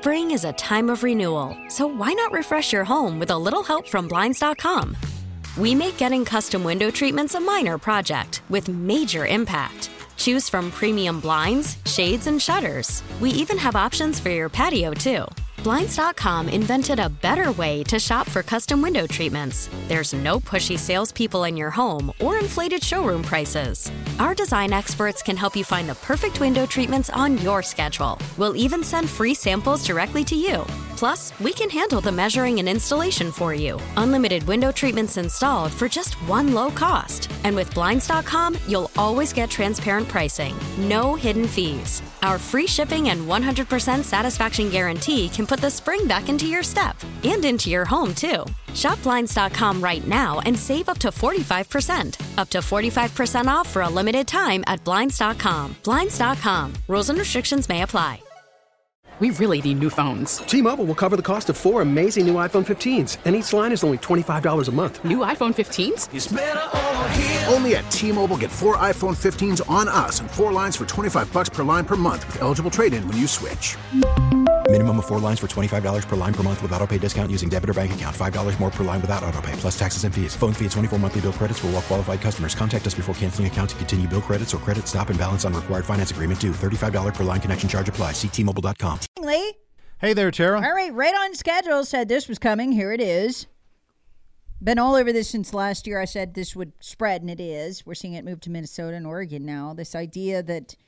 Spring is a time of renewal, so why not refresh your home with a little help from Blinds.com? We make getting custom window treatments a minor project with major impact. Choose from premium blinds, shades, and shutters. We even have options for your patio, too. Blinds.com invented a better way to shop for custom window treatments. There's no pushy salespeople in your home or inflated showroom prices. Our design experts can help you find the perfect window treatments on your schedule. We'll even send free samples directly to you. Plus, we can handle the measuring and installation for you. Unlimited window treatments installed for just one low cost. And with Blinds.com, you'll always get transparent pricing. No hidden fees. Our free shipping and 100% satisfaction guarantee can put the spring back into your step and into your home, too. Shop Blinds.com right now and save up to 45%. Up to 45% off for a limited time at Blinds.com. Blinds.com. Rules and restrictions may apply. We really need new phones. T-Mobile will cover the cost of 4 amazing new iPhone 15s, and each line is only $25 a month. New iPhone 15s? It's better over here. Only at T-Mobile, get 4 iPhone 15s on us and 4 lines for $25 per line per month with eligible trade-in when you switch. Minimum of 4 lines for $25 per line per month with autopay discount using debit or bank account. $5 more per line without autopay, plus taxes and fees. Phone fee at 24 monthly bill credits for well-qualified customers. Contact us before canceling account to continue bill credits or credit stop and balance on required finance agreement due. $35 per line connection charge applies. See T-Mobile.com. Hey there, Tara. All right on schedule. Said this was coming. Here it is. Been all over this since last year. I said this would spread, and it is. We're seeing it move to Minnesota and Oregon now. This idea that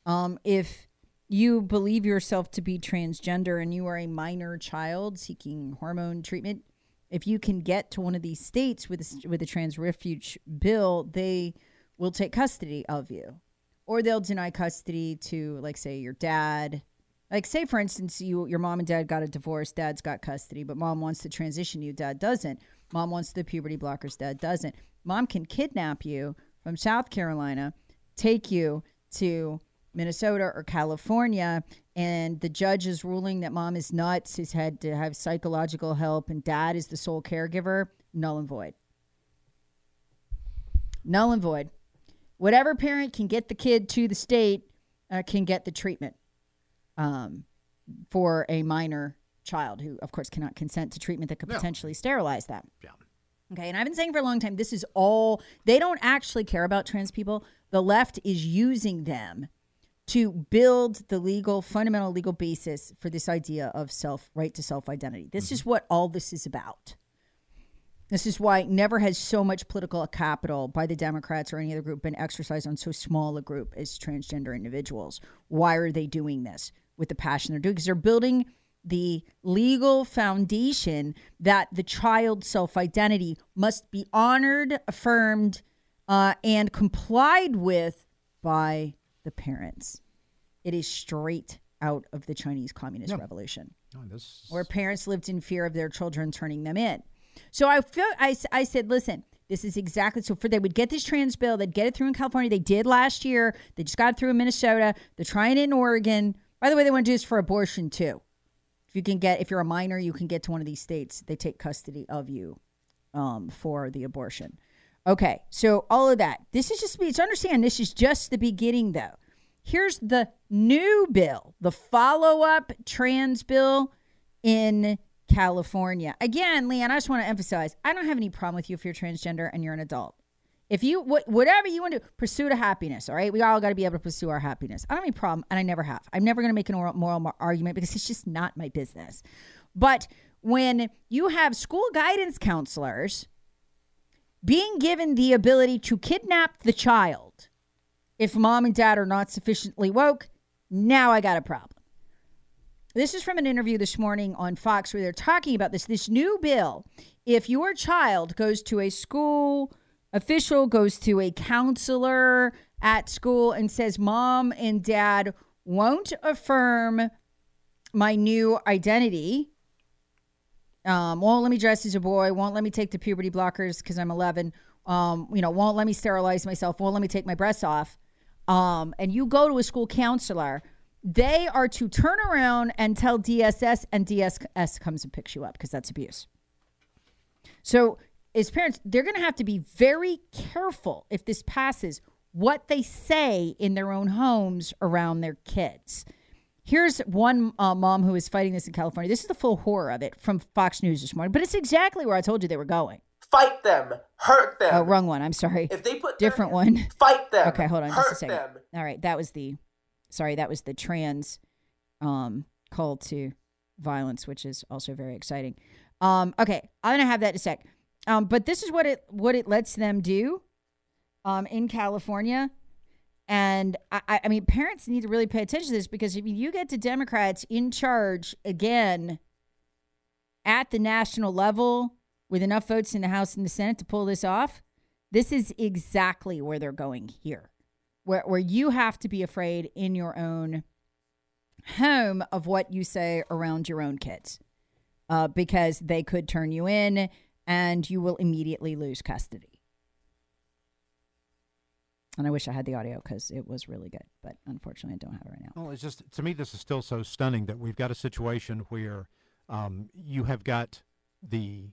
if you believe yourself to be transgender and you are a minor child seeking hormone treatment, if you can get to one of these states with a trans refuge bill, they will take custody of you. Or they'll deny custody to, like, say, your dad. Like, say, for instance, your mom and dad got a divorce, dad's got custody, but mom wants to transition you, dad doesn't. Mom wants the puberty blockers, dad doesn't. Mom can kidnap you from South Carolina, take you to Minnesota or California, and the judge is ruling that mom is nuts, has had to have psychological help, and dad is the sole caregiver. Null and void. Null and void. Whatever parent can get the kid to the state can get the treatment. For a minor child who, of course, cannot consent to treatment that could potentially sterilize them. Yeah. Okay, and I've been saying for a long time, this is all, they don't actually care about trans people. The left is using them to build the fundamental legal basis for this idea of right to self-identity. This is what all this is about. This is why never has so much political capital by the Democrats or any other group been exercised on so small a group as transgender individuals. Why are they doing this with the passion they're doing? Because they're building the legal foundation that the child's self-identity must be honored, affirmed, and complied with by the parents. It is straight out of the Chinese Communist Revolution, where parents lived in fear of their children turning them in. So I said, listen, this is exactly, they would get this trans bill, they'd get it through in California. They did last year. They just got it through in Minnesota. They're trying it in Oregon. By the way, they want to do this for abortion too. If you're a minor, you can get to one of these states. They take custody of you for the abortion. Okay, so all of that. This is just, to understand, this is just the beginning though. Here's the new bill, the follow-up trans bill in California. Again, Leanne, I just want to emphasize, I don't have any problem with you if you're transgender and you're an adult. If you, whatever you want to do, pursue happiness, all right? We all got to be able to pursue our happiness. I don't have any problem, and I never have. I'm never going to make a moral argument because it's just not my business. But when you have school guidance counselors being given the ability to kidnap the child if mom and dad are not sufficiently woke, now I got a problem. This is from an interview this morning on Fox where they're talking about this new bill. If your child goes to a school official, goes to a counselor at school and says, mom and dad won't affirm my new identity, won't let me dress as a boy, won't let me take the puberty blockers because I'm 11, won't let me sterilize myself, won't let me take my breasts off, and you go to a school counselor, they are to turn around and tell DSS, and DSS comes and picks you up because that's abuse. So as parents, they're going to have to be very careful if this passes what they say in their own homes around their kids. Here's one mom who is fighting this in California. This is the full horror of it from Fox News this morning, but it's exactly where I told you they were going. Fight them. Hurt them. Oh, wrong one. I'm sorry. If they put different one. Fight them. Okay, hold on just a second. Them. All right, that was the trans call to violence, which is also very exciting. Okay, I'm gonna have that in a sec. But this is what it lets them do in California. And I mean, parents need to really pay attention to this, because if you get the Democrats in charge again at the national level with enough votes in the House and the Senate to pull this off, this is exactly where they're going here, where you have to be afraid in your own home of what you say around your own kids, because they could turn you in and you will immediately lose custody. And I wish I had the audio because it was really good, but unfortunately I don't have it right now. Well, it's just, to me, this is still so stunning that we've got a situation where you have got the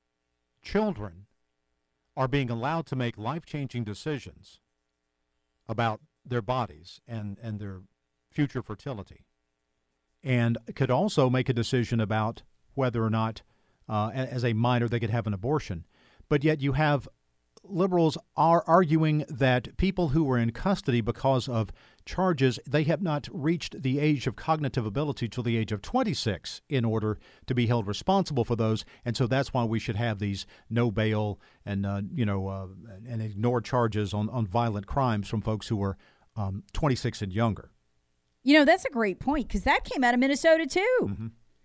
children are being allowed to make life-changing decisions about their bodies and their future fertility, and could also make a decision about whether or not, as a minor, they could have an abortion. But yet you have liberals are arguing that people who were in custody because of charges, they have not reached the age of cognitive ability till the age of 26 in order to be held responsible for those. And so that's why we should have these no bail and, and ignore charges on violent crimes from folks who were 26 and younger. You know, that's a great point, because that came out of Minnesota too. Mm-hmm.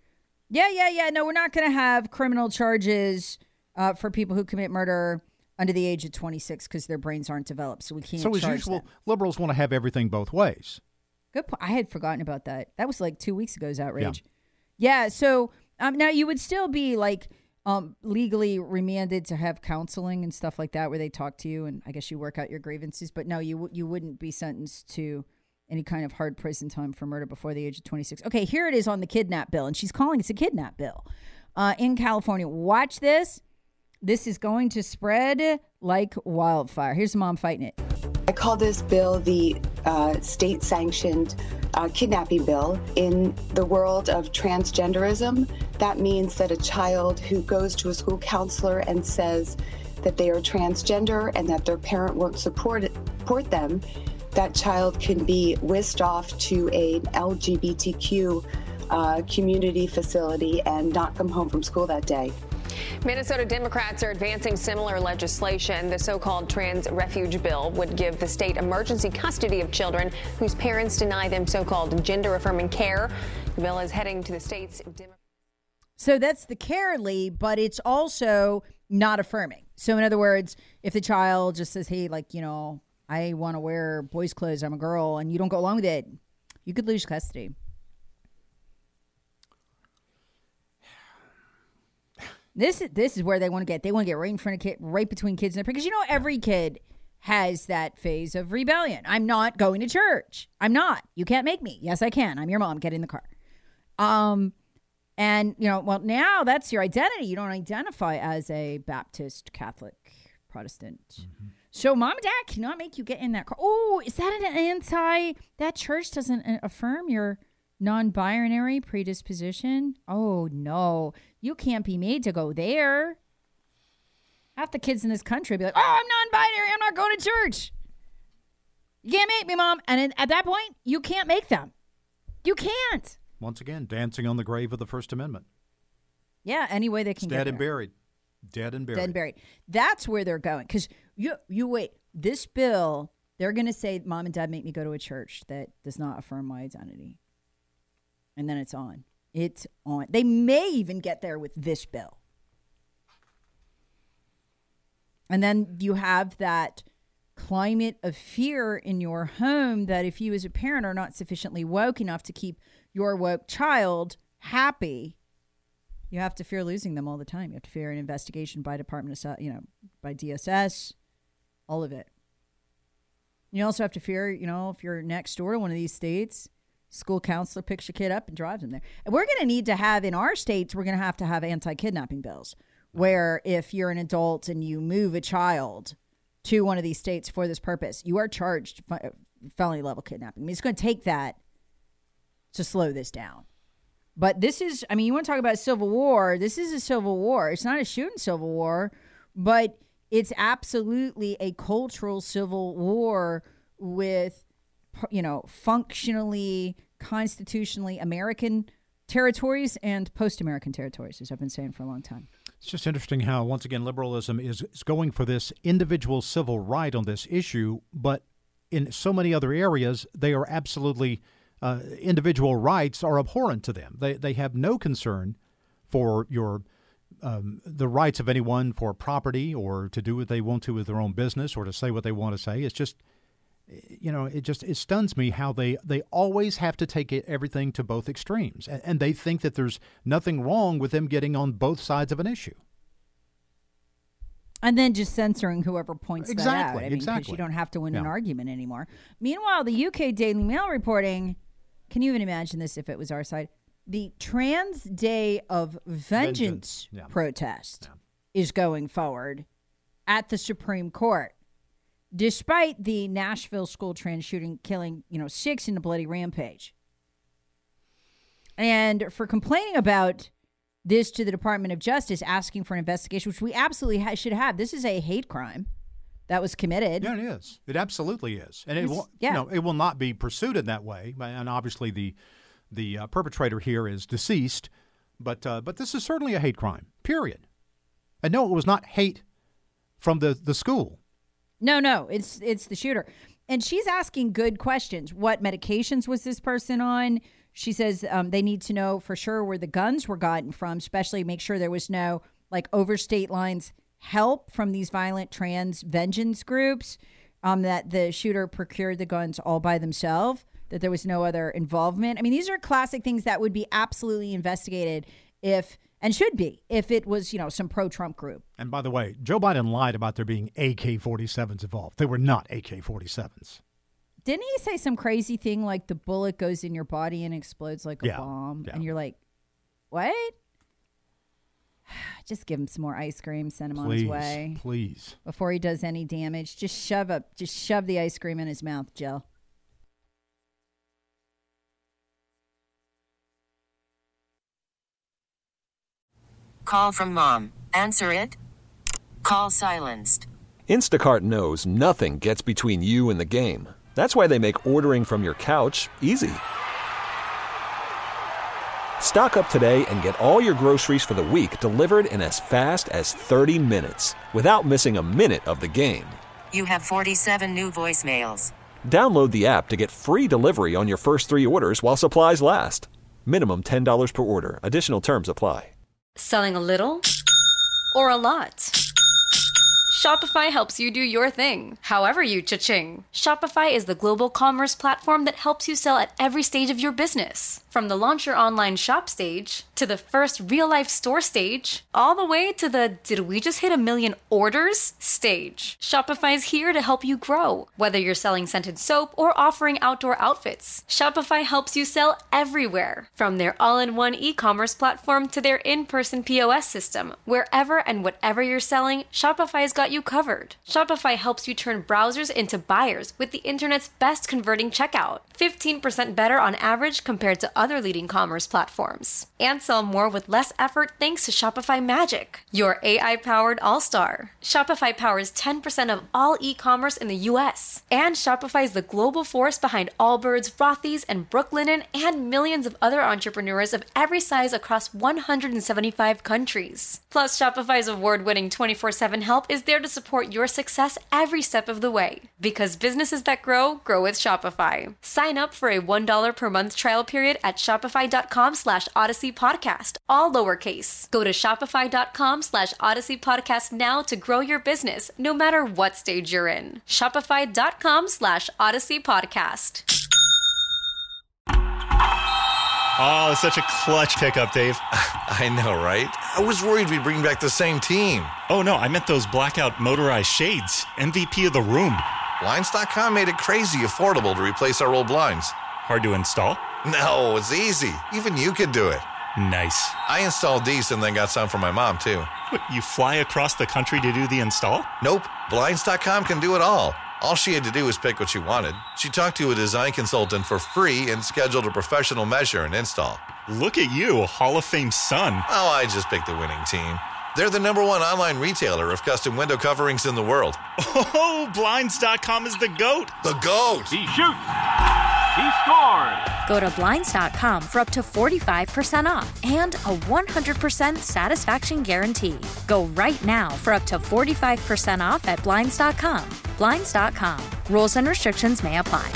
Yeah. No, we're not going to have criminal charges for people who commit murder under the age of 26 because their brains aren't developed, so we can't charge them. So as usual, liberals want to have everything both ways. Good point. I had forgotten about that. That was like 2 weeks ago's outrage. Yeah, so now you would still be like legally remanded to have counseling and stuff like that where they talk to you and I guess you work out your grievances, but no, you wouldn't be sentenced to any kind of hard prison time for murder before the age of 26. Okay, here it is on the kidnap bill, and she's calling it a kidnap bill in California. Watch this. This is going to spread like wildfire. Here's a mom fighting it. I call this bill the state-sanctioned kidnapping bill. In the world of transgenderism, that means that a child who goes to a school counselor and says that they are transgender and that their parent won't support them, that child can be whisked off to an LGBTQ community facility and not come home from school that day. Minnesota Democrats are advancing similar legislation. The so-called trans refuge bill would give the state emergency custody of children whose parents deny them so-called gender-affirming care. The bill is heading to the state's So that's the care, Lee, but it's also not affirming. So in other words, if the child just says, hey, like, you know, I want to wear boys' clothes, I'm a girl, and you don't go along with it, you could lose custody. This is where they want to get. They want to get right in front of kid, right between kids and their, because you know every kid has that phase of rebellion. I'm not going to church. I'm not. You can't make me. Yes, I can. I'm your mom. Get in the car. And you know, well, now that's your identity. You don't identify as a Baptist, Catholic, Protestant. Mm-hmm. So mom and dad cannot make you get in that car. Oh, is that that church doesn't affirm your non-binary predisposition? Oh no, you can't be made to go there. Half the kids in this country be like, oh, I'm non-binary, I'm not going to church. You can't make me, mom. And at that point, you can't make them. You can't. Once again, dancing on the grave of the First Amendment. Yeah, any way they can get dead there. and buried. Dead and buried. Dead and buried. That's where they're going. Because you wait, this bill, they're going to say, mom and dad make me go to a church that does not affirm my identity. And then it's on. It's on. They may even get there with this bill. And then you have that climate of fear in your home that if you as a parent are not sufficiently woke enough to keep your woke child happy, you have to fear losing them all the time. You have to fear an investigation by Department of, by DSS, all of it. You also have to fear, if you're next door to one of these states, school counselor picks your kid up and drives them there. And we're going to need to have, in our states, we're going to have anti-kidnapping bills where if you're an adult and you move a child to one of these states for this purpose, you are charged felony level kidnapping. I mean, it's going to take that to slow this down. But this is, I mean, you want to talk about civil war. This is a civil war. It's not a shooting civil war, but it's absolutely a cultural civil war with, functionally, constitutionally American territories and post-American territories, as I've been saying for a long time. It's just interesting how, once again, liberalism is going for this individual civil right on this issue, but in so many other areas, they are absolutely individual rights are abhorrent to them. They have no concern for the rights of anyone for property or to do what they want to with their own business or to say what they want to say. It's just, it stuns me how they always have to take everything to both extremes, and they think that there's nothing wrong with them getting on both sides of an issue. And then just censoring whoever points that out. I mean, exactly. because you don't have to win an argument anymore. Meanwhile, the UK Daily Mail reporting, can you even imagine this if it was our side? The Trans Day of Vengeance protest is going forward at the Supreme Court, despite the Nashville school trans shooting killing, 6 in a bloody rampage. And for complaining about this to the Department of Justice, asking for an investigation, which we absolutely should have. This is a hate crime that was committed. Yeah, it is. It absolutely is. And it will not be pursued in that way. And obviously the perpetrator here is deceased. But this is certainly a hate crime, period. And no, it was not hate from the school. No, it's the shooter. And she's asking good questions. What medications was this person on? She says they need to know for sure where the guns were gotten from, especially make sure there was no over state lines help from these violent trans vengeance groups, that the shooter procured the guns all by themselves, that there was no other involvement. I mean, these are classic things that would be absolutely investigated if it was, some pro-Trump group. And by the way, Joe Biden lied about there being AK-47s involved. They were not AK-47s. Didn't he say some crazy thing like the bullet goes in your body and explodes like a bomb? Yeah. And you're like, what? Just give him some more ice cream, send him on his way. Please. Before he does any damage, just shove the ice cream in his mouth, Jill. Call from mom. Answer it. Call silenced. Instacart knows nothing gets between you and the game. That's why they make ordering from your couch easy. Stock up today and get all your groceries for the week delivered in as fast as 30 minutes without missing a minute of the game. You have 47 new voicemails. Download the app to get free delivery on your first 3 orders while supplies last. Minimum $10 per order. Additional terms apply. Selling a little or a lot? Shopify helps you do your thing, however you cha-ching. Shopify is the global commerce platform that helps you sell at every stage of your business. From the launch your online shop stage, to the first real-life store stage, all the way to the did we just hit 1 million orders stage. Shopify is here to help you grow. Whether you're selling scented soap or offering outdoor outfits, Shopify helps you sell everywhere. From their all-in-one e-commerce platform to their in-person POS system, wherever and whatever you're selling, Shopify's got you covered. Shopify helps you turn browsers into buyers with the internet's best converting checkout. 15% better on average compared to other leading commerce platforms. And sell more with less effort thanks to Shopify Magic, your AI-powered all-star. Shopify powers 10% of all e-commerce in the U.S. And Shopify is the global force behind Allbirds, Rothy's, and Brooklinen, and millions of other entrepreneurs of every size across 175 countries. Plus, Shopify's award-winning 24/7 help is there to support your success every step of the way. Because businesses that grow with Shopify. Sign up for a $1 per month trial period at shopify.com/Odyssey Podcast, all lowercase. Go to shopify.com/Odyssey Podcast now to grow your business, no matter what stage you're in. Shopify.com/Odyssey Podcast. Oh, it's such a clutch pickup, Dave. I know, right? I was worried we'd bring back the same team. Oh, no, I meant those blackout motorized shades. MVP of the room. Blinds.com made it crazy affordable to replace our old blinds. Hard to install? No, it's easy. Even you could do it. Nice. I installed these and then got some for my mom, too. What, you fly across the country to do the install? Nope. Blinds.com can do it all. All she had to do was pick what she wanted. She talked to a design consultant for free and scheduled a professional measure and install. Look at you, a Hall of Fame son. Oh, I just picked the winning team. They're the #1 online retailer of custom window coverings in the world. Oh, Blinds.com is the GOAT. The GOAT! He shoots. He scores. Go to Blinds.com for up to 45% off and a 100% satisfaction guarantee. Go right now for up to 45% off at Blinds.com. Blinds.com. Rules and restrictions may apply.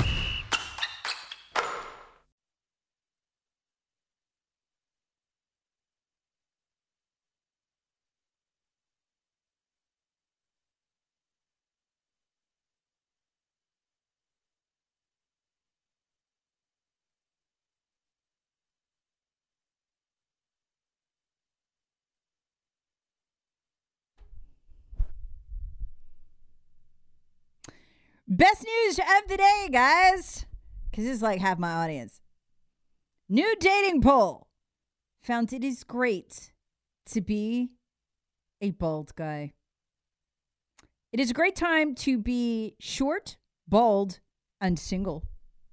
Best news of the day, guys, because this is like half my audience. New dating poll found it is great to be a bald guy. It is a great time to be short, bald, and single.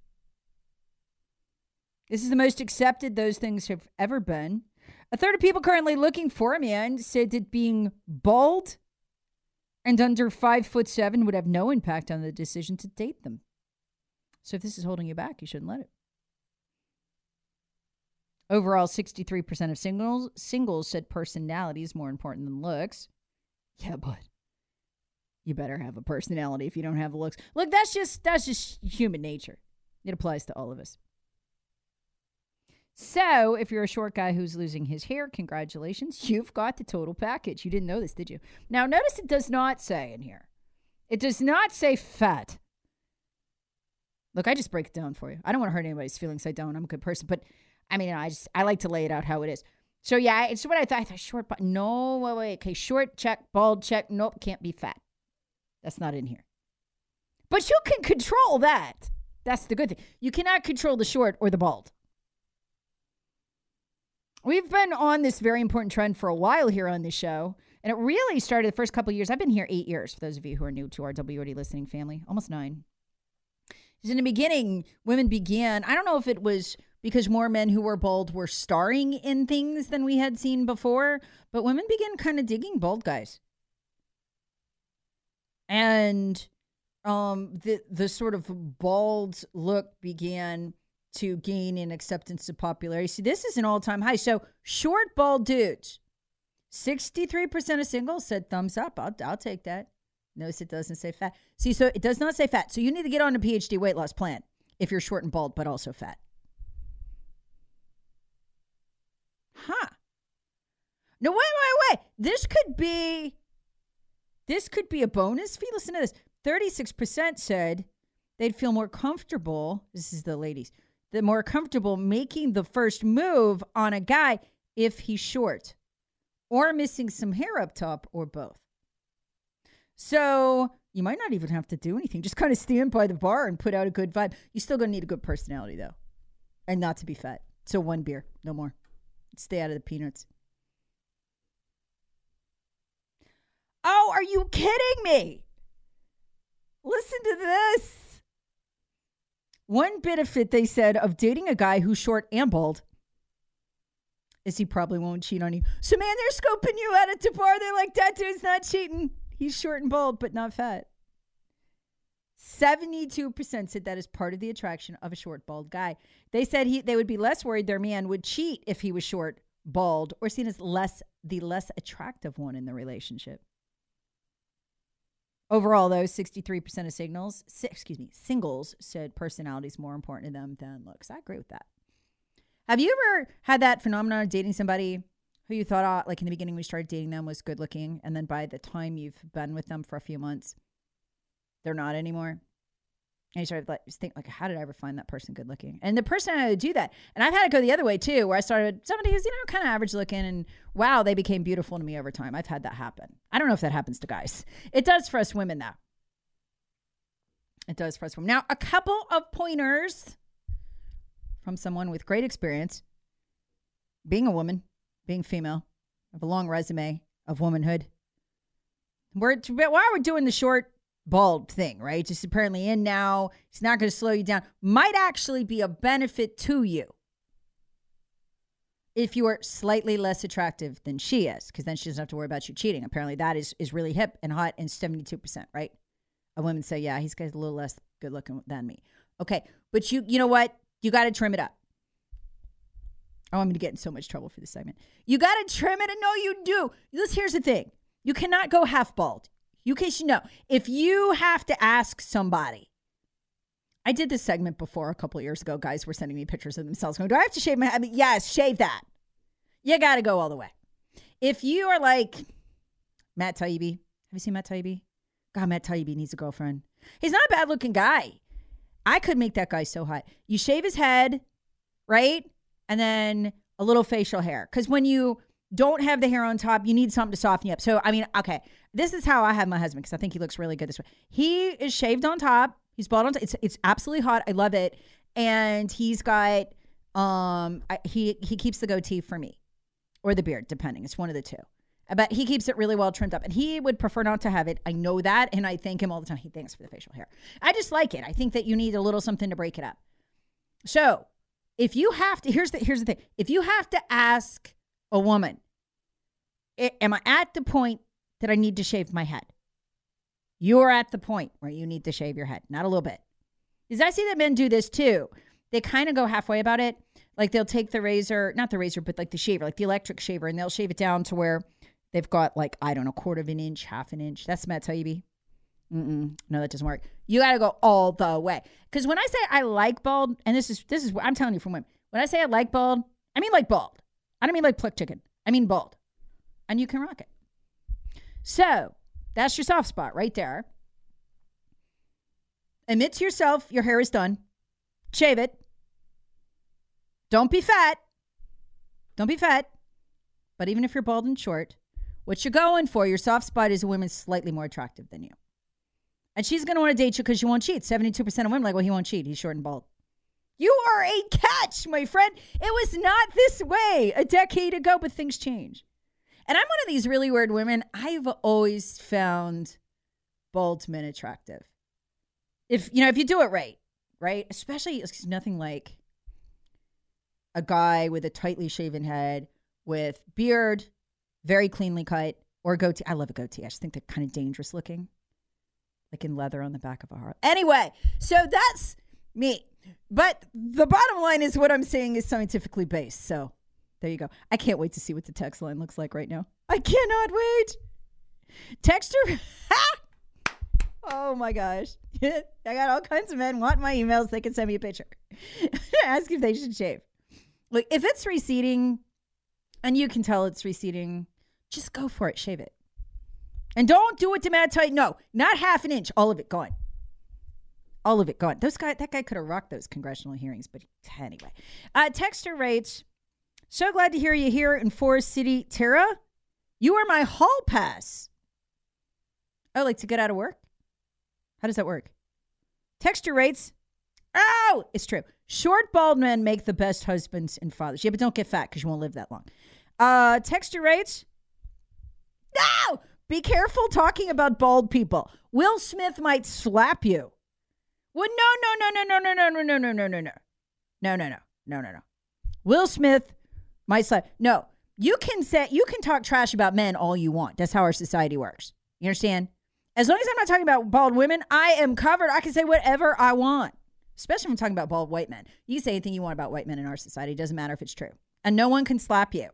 This is the most accepted those things have ever been. A third of people currently looking for a man said that being bald and under 5'7" would have no impact on the decision to date them. So if this is holding you back, you shouldn't let it. Overall, 63% of singles said personality is more important than looks. Yeah, but you better have a personality if you don't have looks. Look, that's just human nature. It applies to all of us. So, if you're a short guy who's losing his hair, congratulations. You've got the total package. You didn't know this, did you? Now, notice it does not say in here. It does not say fat. Look, I just break it down for you. I don't want to hurt anybody's feelings. I don't. I'm a good person. But, I mean, I like to lay it out how it is. So, yeah, it's what I thought. I thought short, but no, wait. Okay, short, check. Bald, check. Nope, can't be fat. That's not in here. But you can control that. That's the good thing. You cannot control the short or the bald. We've been on this very important trend for a while here on this show, and it really started the first couple of years. I've been here 8 years, for those of you who are new to our WOD listening family, almost 9. Because in the beginning, women began, I don't know if it was because more men who were bald were starring in things than we had seen before, but women began kind of digging bald guys. And the sort of bald look began to gain in acceptance of popularity. See, this is an all-time high. So short, bald dudes, 63% of singles said thumbs up. I'll take that. Notice it doesn't say fat. See, so it does not say fat. So you need to get on a PhD weight loss plan if you're short and bald, but also fat. Huh. No, wait. This could be a bonus fee. Listen to this. 36% said they'd feel more comfortable. This is the ladies. They're more comfortable making the first move on a guy if he's short or missing some hair up top or both. So you might not even have to do anything. Just kind of stand by the bar and put out a good vibe. You're still going to need a good personality, though, and not to be fat. So 1 beer, no more. Stay out of the peanuts. Oh, are you kidding me? Listen to this. One benefit, they said, of dating a guy who's short and bald is he probably won't cheat on you. So, man, they're scoping you out at the bar. They're like, that dude's not cheating. He's short and bald, but not fat. 72% said that is part of the attraction of a short, bald guy. They said they would be less worried their man would cheat if he was short, bald, or seen as the less attractive one in the relationship. Overall, though, 63% of singles said personality is more important to them than looks. I agree with that. Have you ever had that phenomenon of dating somebody who you thought, like in the beginning when you started dating them, was good looking, and then by the time you've been with them for a few months, they're not anymore? And you started think, how did I ever find that person good looking? And the person had to do that. And I've had it go the other way too, where I started somebody who's, kind of average looking, and wow, they became beautiful to me over time. I've had that happen. I don't know if that happens to guys. It does for us women, though. It does for us women. Now, a couple of pointers from someone with great experience, being a woman, being female, of a long resume of womanhood. While we're doing the short, bald thing, right? Just apparently in now. It's not going to slow you down. Might actually be a benefit to you if you are slightly less attractive than she is, because then she doesn't have to worry about you cheating. Apparently that is really hip and hot, and 72%, right? Of women say, yeah, he's got a little less good looking than me. Okay, but you know what? You got to trim it up. Oh, I'm going to get in so much trouble for this segment. You got to trim it, and no, you do. Here's the thing. You cannot go half bald. In case you know, if you have to ask somebody, I did this segment before a couple of years ago. Guys were sending me pictures of themselves going, do I have to shave my head? I mean, yes, shave that. You got to go all the way. If you are like Matt Taibbi, have you seen Matt Taibbi? God, Matt Taibbi needs a girlfriend. He's not a bad looking guy. I could make that guy so hot. You shave his head, right? And then a little facial hair. Because when you don't have the hair on top, you need something to soften you up. So, I mean, okay, this is how I have my husband, because I think he looks really good this way. He is shaved on top. He's bald on top. It's absolutely hot. I love it. And he's got, he keeps the goatee for me. Or the beard, depending. It's one of the two. But he keeps it really well trimmed up. And he would prefer not to have it. I know that. And I thank him all the time. He thanks for the facial hair. I just like it. I think that you need a little something to break it up. So, if you have to, here's the thing. If you have to ask a woman, am I at the point that I need to shave my head? You're at the point where you need to shave your head. Not a little bit. Because I see that men do this too. They kind of go halfway about it. Like they'll take the razor, not the razor, but like the shaver, like the electric shaver, and they'll shave it down to where they've got like, I don't know, 1/4 of an inch, 1/2 an inch. That's Matt Taibbi. No, that doesn't work. You got to go all the way. Because when I say I like bald, and this is what I'm telling you from women. When I say I like bald, I mean like bald. I don't mean like plucked chicken. I mean bald. And you can rock it. So that's your soft spot right there. Admit to yourself your hair is done. Shave it. Don't be fat. Don't be fat. But even if you're bald and short, what you're going for, your soft spot is a woman slightly more attractive than you. And she's going to want to date you because you won't cheat. 72% of women are like, well, he won't cheat. He's short and bald. You are a catch, my friend. It was not this way a decade ago, but things change. And I'm one of these really weird women. I've always found bald men attractive. If you do it right? Especially, it's nothing like a guy with a tightly shaven head with beard, very cleanly cut, or a goatee. I love a goatee. I just think they're kind of dangerous looking. Like in leather on the back of a heart. Anyway, so that's me. But the bottom line is what I'm saying is scientifically based. So there you go. I can't wait to see what the text line looks like right now. I cannot wait. Texter. Oh my gosh. I got all kinds of men want my emails. They can send me a picture. Ask if they should shave. Look, if it's receding and you can tell it's receding, just go for it. Shave it. And don't do it to Matt Tight. No, not 1/2 an inch. All of it gone. All of it gone. That guy could have rocked those congressional hearings. But anyway. Texter writes, so glad to hear you here in Forest City. Tara, you are my hall pass. Oh, like to get out of work? How does that work? Texter writes, oh, it's true. Short, bald men make the best husbands and fathers. Yeah, but don't get fat because you won't live that long. Texter writes, no! Be careful talking about bald people. Will Smith might slap you. Well, no. Will Smith might slap. No, you can talk trash about men all you want. That's how our society works. You understand? As long as I'm not talking about bald women, I am covered. I can say whatever I want, especially when I'm talking about bald white men. You can say anything you want about white men in our society. It doesn't matter if it's true. And no one can slap you.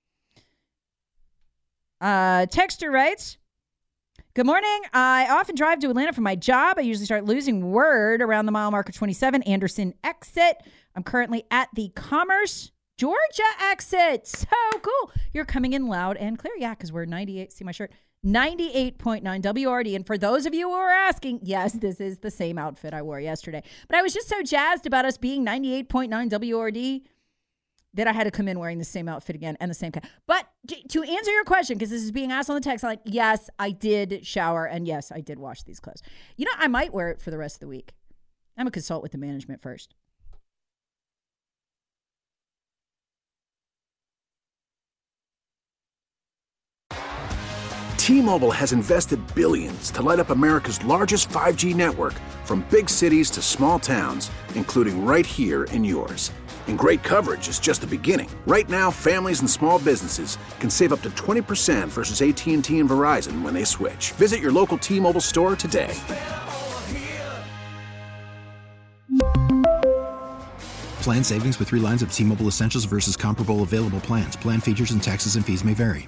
Texter writes, good morning. I often drive to Atlanta for my job. I usually start losing word around the mile marker 27 Anderson exit. I'm currently at the Commerce, Georgia exit. So cool. You're coming in loud and clear. Yeah, because we're 98. See my shirt. 98.9 WRD. And for those of you who are asking, yes, this is the same outfit I wore yesterday. But I was just so jazzed about us being 98.9 WRD that I had to come in wearing the same outfit again and the same kind. But to answer your question, because this is being asked on the text, I'm like, yes, I did shower, and yes, I did wash these clothes. You know, I might wear it for the rest of the week. I'm going to consult with the management first. T-Mobile has invested billions to light up America's largest 5G network, from big cities to small towns, including right here in yours. And great coverage is just the beginning. Right now, families and small businesses can save up to 20% versus AT&T and Verizon when they switch. Visit your local T-Mobile store today. Plan savings with 3 lines of T-Mobile Essentials versus comparable available plans. Plan features and taxes and fees may vary.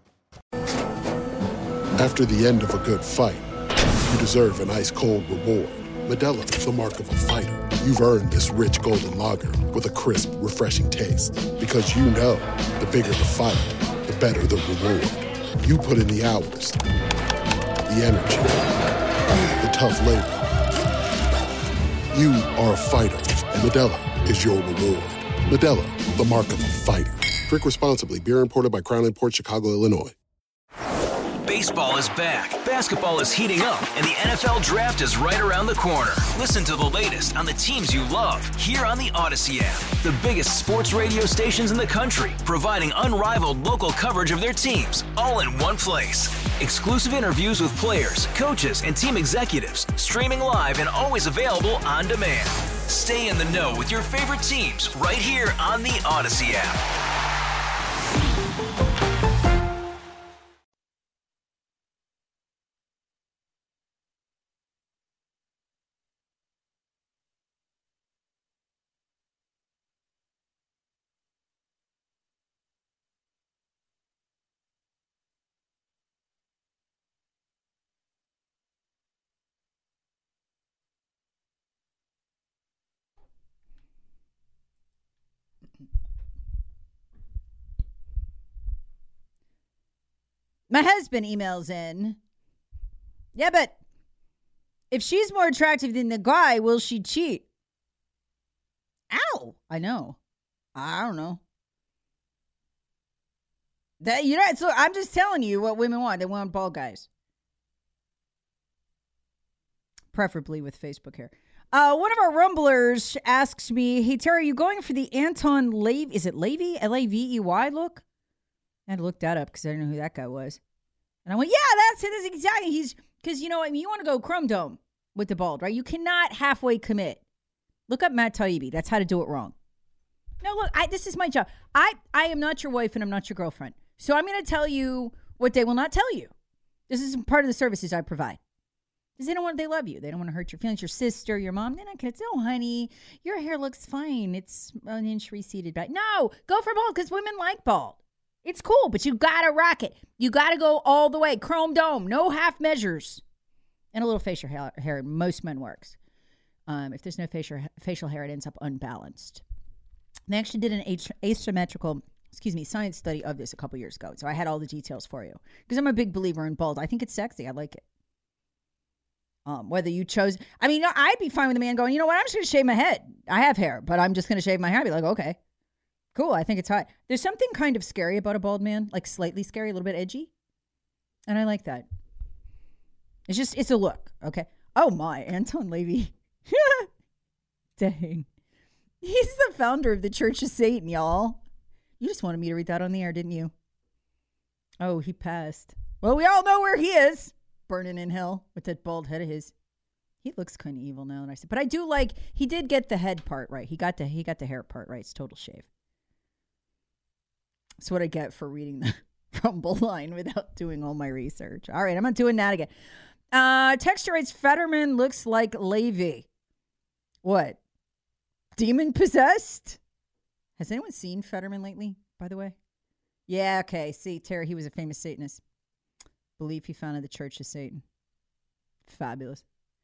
After the end of a good fight, you deserve an ice-cold reward. Modelo is the mark of a fighter. You've earned this rich golden lager with a crisp, refreshing taste. Because you know, the bigger the fight, the better the reward. You put in the hours, the energy, the tough labor. You are a fighter, and Modelo is your reward. Modelo, the mark of a fighter. Drink responsibly. Beer imported by Crown Imports, Chicago, Illinois. Baseball is back, basketball is heating up, and the NFL Draft is right around the corner. Listen to the latest on the teams you love here on the Odyssey app. The biggest sports radio stations in the country, providing unrivaled local coverage of their teams, all in one place. Exclusive interviews with players, coaches, and team executives, streaming live and always available on demand. Stay in the know with your favorite teams right here on the Odyssey app. My husband emails in, yeah, but if she's more attractive than the guy, will she cheat? Ow, I know. I don't know. So I'm just telling you what women want. They want bald guys. Preferably with Facebook hair. One of our Rumblers asks me, hey, Tara, are you going for the Anton Lavey? Is it Lavey? L-A-V-E-Y look? I had to look that up because I didn't know who that guy was. And I went, yeah, that's it. That's exactly. Because, you know, I mean, you want to go Chrome Dome with the bald, right? You cannot halfway commit. Look up Matt Taibbi. That's how to do it wrong. No, look, this is my job. I am not your wife and I'm not your girlfriend. So I'm going to tell you what they will not tell you. This is part of the services I provide. Because they love you. They don't want to hurt your feelings. Your sister, your mom, they're not going to say, oh, honey, your hair looks fine. It's an inch receded back. No, go for bald because women like bald. It's cool, but you got to rock it. You got to go all the way. Chrome Dome, no half measures. And a little facial hair. Most men works. If there's no facial hair, it ends up unbalanced. They actually did an asymmetrical, science study of this a couple years ago. So I had all the details for you. Because I'm a big believer in bald. I think it's sexy. I like it. Whether you chose, I'd be fine with a man going, you know what, I'm just going to shave my head. I have hair, but I'm just going to shave my hair. I'd be like, okay. Cool, I think it's hot. There's something kind of scary about a bald man, like slightly scary, a little bit edgy. And I like that. It's a look, okay? Oh my, Anton Lavey. Dang. He's the founder of the Church of Satan, y'all. You just wanted me to read that on the air, didn't you? Oh, he passed. Well, we all know where he is. Burning in hell with that bald head of his. He looks kind of evil now. And I said, but I do like, he did get the head part right. He got the hair part right. It's total shave. That's what I get for reading the Rumble line without doing all my research. All right, I'm not doing that again. Texture writes, Fetterman looks like Lavey. What? Demon possessed? Has anyone seen Fetterman lately, by the way? Yeah, okay. See, Tara, he was a famous Satanist. Believe he founded the Church of Satan. Fabulous.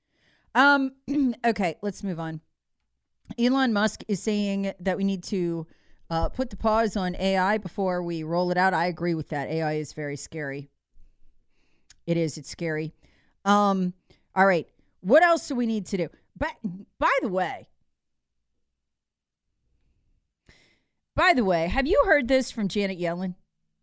Okay, let's move on. Elon Musk is saying that we need to put the pause on AI before we roll it out. I agree with that. AI is very scary. It is. It's scary. All right. What else do we need to do? But by the way, have you heard this from Janet Yellen?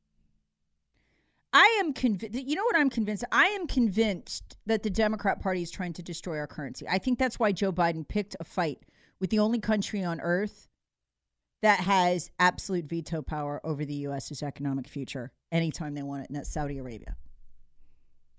I am convinced. You know what I'm convinced? I am convinced that the Democrat Party is trying to destroy our currency. I think that's why Joe Biden picked a fight with the only country on earth that has absolute veto power over the U.S.'s economic future anytime they want it, and that's Saudi Arabia.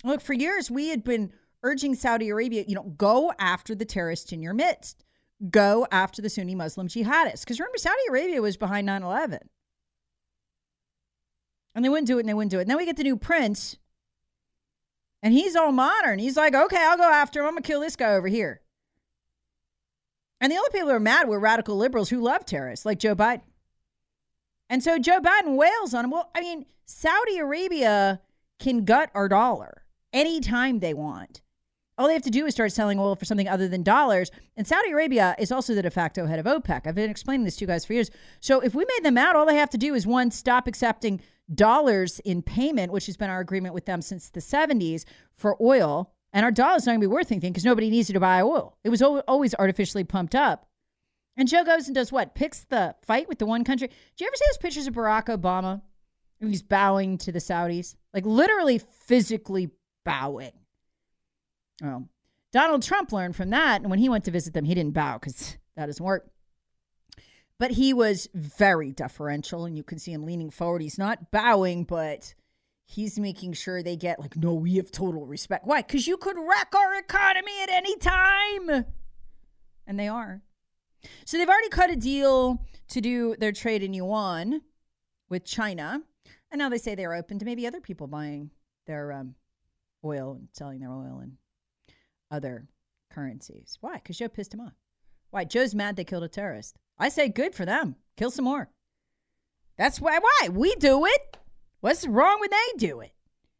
Look, for years, we had been urging Saudi Arabia, go after the terrorists in your midst. Go after the Sunni Muslim jihadists. Because remember, Saudi Arabia was behind 9/11. And they wouldn't do it, and they wouldn't do it. And then we get the new prince, and he's all modern. He's like, okay, I'll go after him. I'm going to kill this guy over here. And the only people who are mad were radical liberals who love terrorists, like Joe Biden. And so Joe Biden wails on him. Well, I mean, Saudi Arabia can gut our dollar anytime they want. All they have to do is start selling oil for something other than dollars. And Saudi Arabia is also the de facto head of OPEC. I've been explaining this to you guys for years. So if we made them mad, all they have to do is, one, stop accepting dollars in payment, which has been our agreement with them since the 70s for oil. And our dollar's not going to be worth anything because nobody needs it to buy oil. It was always artificially pumped up. And Joe goes and does what? Picks the fight with the one country. Do you ever see those pictures of Barack Obama? He's bowing to the Saudis, like literally physically bowing. Well, Donald Trump learned from that. And when he went to visit them, he didn't bow because that doesn't work. But he was very deferential, and you can see him leaning forward. He's not bowing, but he's making sure they get like, no, we have total respect. Why? Because you could wreck our economy at any time. And they are. So they've already cut a deal to do their trade in yuan with China. And now they say they're open to maybe other people buying their oil and selling their oil in other currencies. Why? Because Joe pissed him off. Why? Joe's mad they killed a terrorist. I say good for them. Kill some more. That's why we do it. What's wrong when they do it?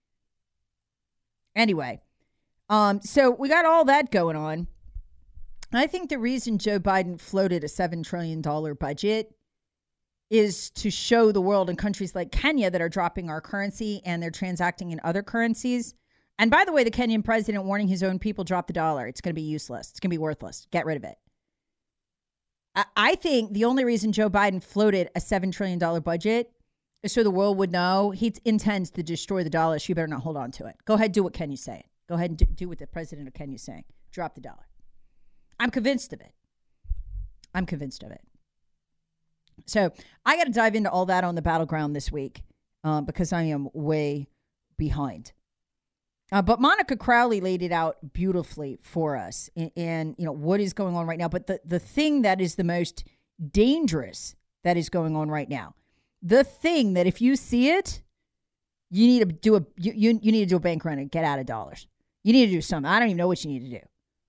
Anyway, so we got all that going on. I think the reason Joe Biden floated a $7 trillion budget is to show the world and countries like Kenya that are dropping our currency and they're transacting in other currencies. And by the way, the Kenyan president warning his own people, drop the dollar. It's going to be useless. It's going to be worthless. Get rid of it. I think the only reason Joe Biden floated a $7 trillion budget is so the world would know he intends to destroy the dollar. So you better not hold on to it. Go ahead, do what Kenya's saying. Go ahead and do what the president of Kenya is saying. Drop the dollar. I'm convinced of it. So I got to dive into all that on the battleground this week because I am way behind. But Monica Crowley laid it out beautifully for us and what is going on right now. But the thing that is the most dangerous that is going on right now, the thing that if you see it, you need to do you need to do a bank run and get out of dollars. You need to do something. I don't even know what you need to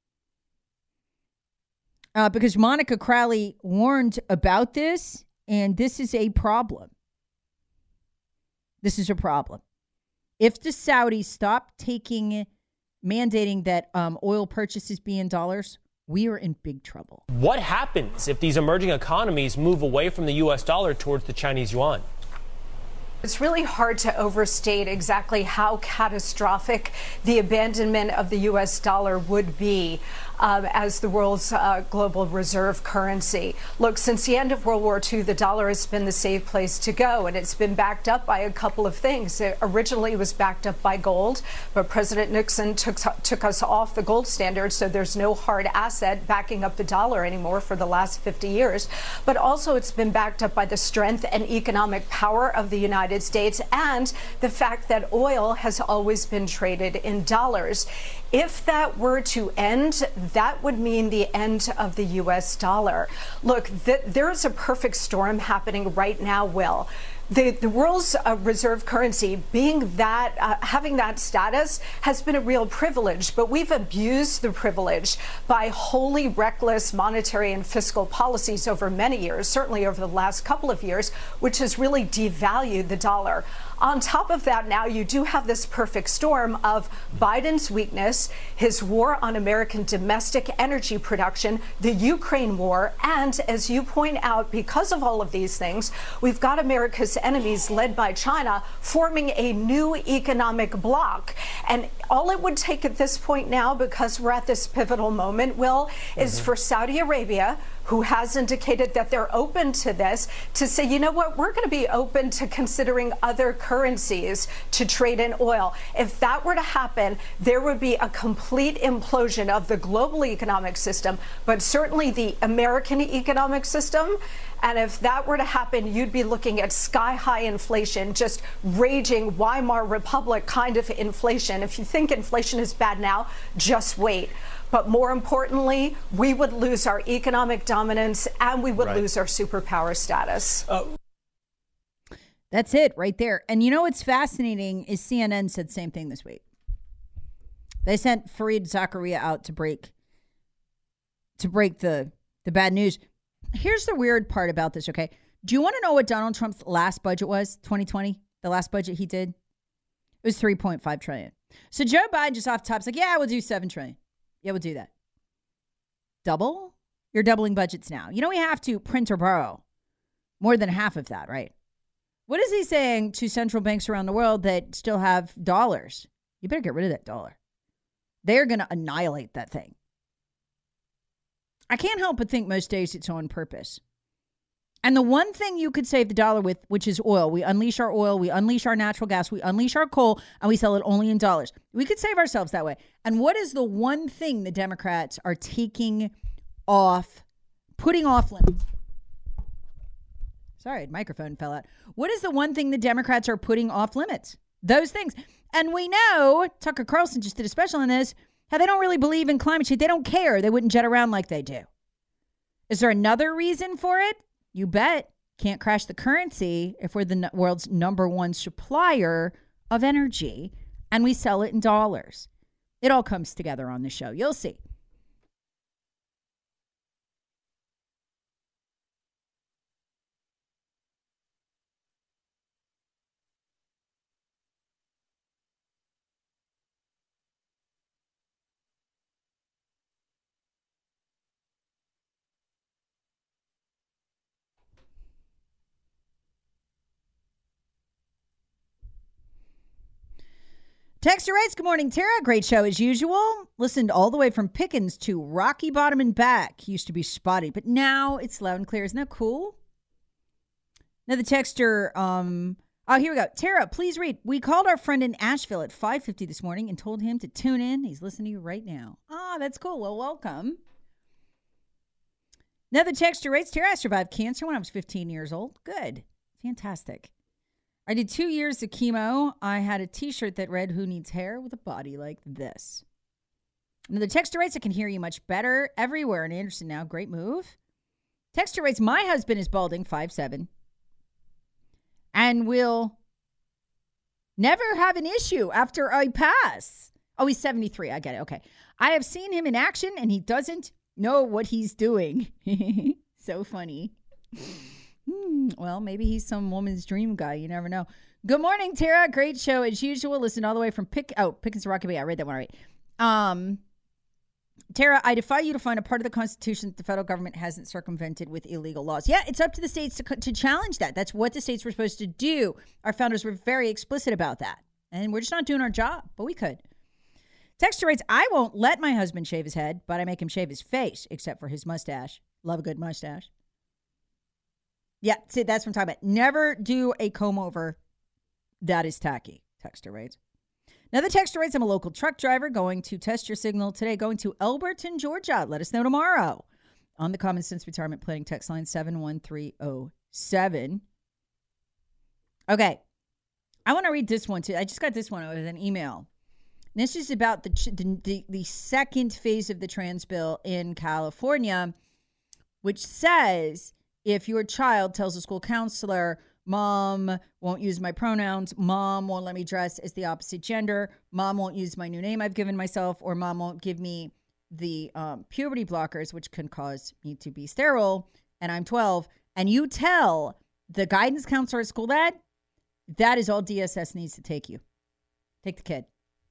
do. Because Monica Crowley warned about this, and this is a problem. This is a problem. If the Saudis stop mandating that oil purchases be in dollars, we are in big trouble. What happens if these emerging economies move away from the U.S. dollar towards the Chinese yuan? It's really hard to overstate exactly how catastrophic the abandonment of the U.S. dollar would be as the world's global reserve currency. Look, since the end of World War II, the dollar has been the safe place to go, and it's been backed up by a couple of things. It originally was backed up by gold, but President Nixon took us off the gold standard, so there's no hard asset backing up the dollar anymore for the last 50 years. But also it's been backed up by the strength and economic power of the United States and the fact that oil has always been traded in dollars. If that were to end, that would mean the end of the U.S. dollar. Look, there is a perfect storm happening right now, Will. The world's reserve currency being that, having that status has been a real privilege, but we've abused the privilege by wholly reckless monetary and fiscal policies over many years, certainly over the last couple of years, which has really devalued the dollar. On top of that, now you do have this perfect storm of Biden's weakness, his war on American domestic energy production, the Ukraine war, and as you point out, because of all of these things, we've got America's enemies led by China forming a new economic bloc. And all it would take at this point now, because we're at this pivotal moment, Will, is for Saudi Arabia, who has indicated that they're open to this, to say, you know what, we're going to be open to considering other currencies to trade in oil. If that were to happen, there would be a complete implosion of the global economic system, but certainly the American economic system. And if that were to happen, you'd be looking at sky-high inflation, just raging Weimar Republic kind of inflation. If you think inflation is bad now, just wait. But more importantly, we would lose our economic dominance and we would lose our superpower status. That's it right there. And you know what's fascinating is CNN said the same thing this week. They sent Fareed Zakaria out to break the bad news. Here's the weird part about this, okay? Do you want to know what Donald Trump's last budget was, 2020? The last budget he did? It was $3.5 trillion. So Joe Biden just off the top is like, yeah, we'll do $7 trillion. Yeah, we'll do that. Double? You're doubling budgets now. You know we have to print or borrow more than half of that, right? What is he saying to central banks around the world that still have dollars? You better get rid of that dollar. They're going to annihilate that thing. I can't help but think most days it's on purpose. And the one thing you could save the dollar with, which is oil, we unleash our oil, we unleash our natural gas, we unleash our coal, and we sell it only in dollars. We could save ourselves that way. And what is the one thing the Democrats are taking off, putting off limits? Sorry, the microphone fell out. What is the one thing the Democrats are putting off limits? Those things. And we know, Tucker Carlson just did a special on this, how they don't really believe in climate change. They don't care. They wouldn't jet around like they do. Is there another reason for it? You bet. Can't crash the currency if we're the world's number one supplier of energy and we sell it in dollars. It all comes together on the show. You'll see. Texture writes, good morning, Tara. Great show as usual. Listened all the way from Pickens to Rocky Bottom and back. Used to be spotty, but now it's loud and clear. Isn't that cool? Now the texture, here we go. Tara, please read. We called our friend in Asheville at 5:50 this morning and told him to tune in. He's listening to you right now. That's cool. Well, welcome. Now the texture writes, Tara, I survived cancer when I was 15 years old. Good. Fantastic. I did 2 years of chemo. I had a t-shirt that read, "Who needs hair?" with a body like this. Now the texture writes, I can hear you much better everywhere in Anderson now. Great move. Texture writes, my husband is balding, 5'7", and will never have an issue after I pass. Oh, he's 73. I get it. Okay. I have seen him in action, and he doesn't know what he's doing. So funny. Well, maybe he's some woman's dream guy. You never know. Good morning, Tara. Great show as usual. Listen all the way from Pickens to Rocky Bay. I read that one right. Tara, I defy you to find a part of the Constitution that the federal government hasn't circumvented with illegal laws. Yeah, it's up to the states to challenge that. That's what the states were supposed to do. Our founders were very explicit about that. And we're just not doing our job, but we could. Texture writes, I won't let my husband shave his head, but I make him shave his face, except for his mustache. Love a good mustache. Yeah, see, that's what I'm talking about. Never do a comb over. That is tacky. Texter writes. Another texter writes, I'm a local truck driver going to test your signal today, going to Elberton, Georgia. Let us know tomorrow on the Common Sense Retirement Planning text line 71307. Okay. I want to read this one too. I just got this one with an email. This is about the second phase of the trans bill in California, which says, if your child tells a school counselor, Mom won't use my pronouns, Mom won't let me dress as the opposite gender, Mom won't use my new name I've given myself, or Mom won't give me the puberty blockers, which can cause me to be sterile, and I'm 12, and you tell the guidance counselor at school that is all DSS needs to take you. Take the kid.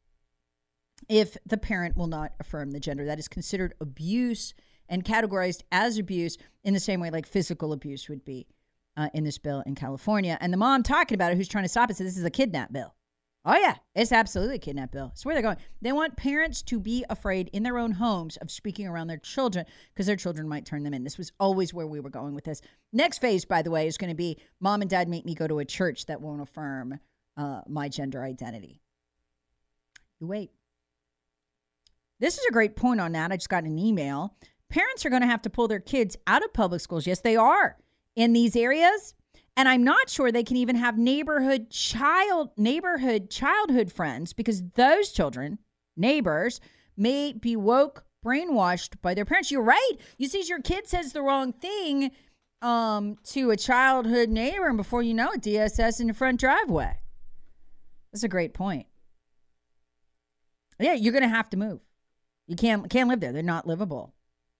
If the parent will not affirm the gender, that is considered abuse and categorized as abuse in the same way like physical abuse would be in this bill in California. And the mom talking about it who's trying to stop it said this is a kidnap bill. Oh, yeah. It's absolutely a kidnap bill. It's where they're going. They want parents to be afraid in their own homes of speaking around their children because their children might turn them in. This was always where we were going with this. Next phase, by the way, is going to be mom and dad make me go to a church that won't affirm my gender identity. You wait. This is a great point on that. I just got an email. Parents are going to have to pull their kids out of public schools. Yes, they are in these areas. And I'm not sure they can even have neighborhood childhood friends because those children, neighbors, may be woke, brainwashed by their parents. You're right. You see, your kid says the wrong thing to a childhood neighbor, and before you know it, DSS in the front driveway. That's a great point. Yeah, you're going to have to move. You can't live there. They're not livable.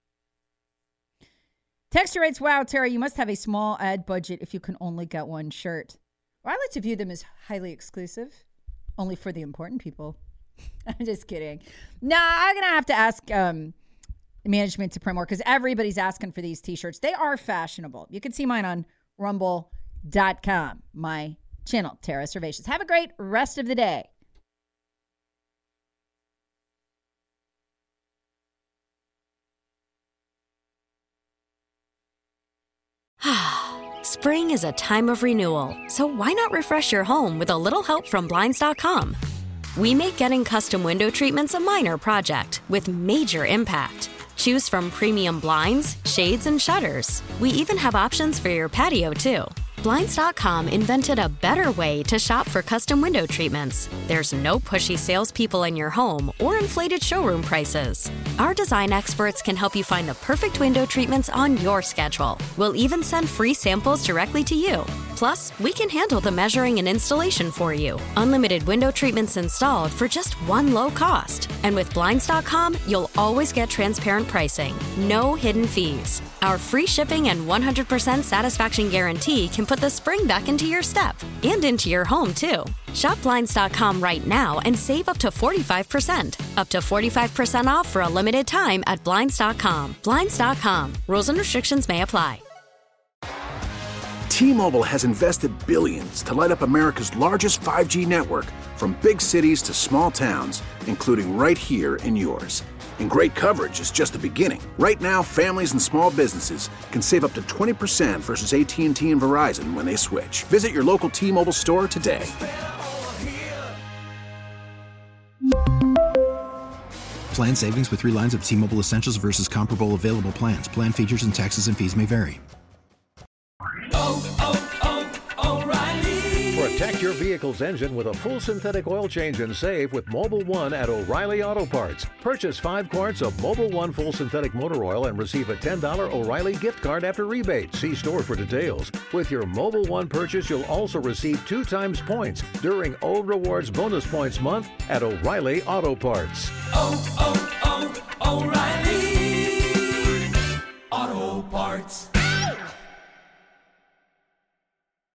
Texter writes, wow, Tara, you must have a small ad budget if you can only get one shirt. Well, I like to view them as highly exclusive, only for the important people. I'm just kidding. No, I'm going to have to ask management to print more because everybody's asking for these T-shirts. They are fashionable. You can see mine on rumble.com, my channel, Tara Servatius. Have a great rest of the day. Spring is a time of renewal, so why not refresh your home with a little help from Blinds.com? We make getting custom window treatments a minor project with major impact. Choose from premium blinds, shades, and shutters. We even have options for your patio, too. Blinds.com invented a better way to shop for custom window treatments. There's no pushy salespeople in your home or inflated showroom prices. Our design experts can help you find the perfect window treatments on your schedule. We'll even send free samples directly to you. Plus, we can handle the measuring and installation for you. Unlimited window treatments installed for just one low cost. And with Blinds.com, you'll always get transparent pricing. No hidden fees. Our free shipping and 100% satisfaction guarantee can put the spring back into your step and into your home, too. Shop Blinds.com right now and save up to 45%. Up to 45% off for a limited time at Blinds.com. Blinds.com. Rules and restrictions may apply. T-Mobile has invested billions to light up America's largest 5G network from big cities to small towns, including right here in yours. And great coverage is just the beginning. Right now, families and small businesses can save up to 20% versus AT&T and Verizon when they switch. Visit your local T-Mobile store today. Plan savings with 3 lines of T-Mobile Essentials versus comparable available plans. Plan features and taxes and fees may vary. Protect your vehicle's engine with a full synthetic oil change and save with Mobil 1 at O'Reilly Auto Parts. Purchase 5 quarts of Mobil 1 full synthetic motor oil and receive a $10 O'Reilly gift card after rebate. See store for details. With your Mobil 1 purchase, you'll also receive 2 times points during O Rewards Bonus Points Month at O'Reilly Auto Parts. O'Reilly Auto Parts.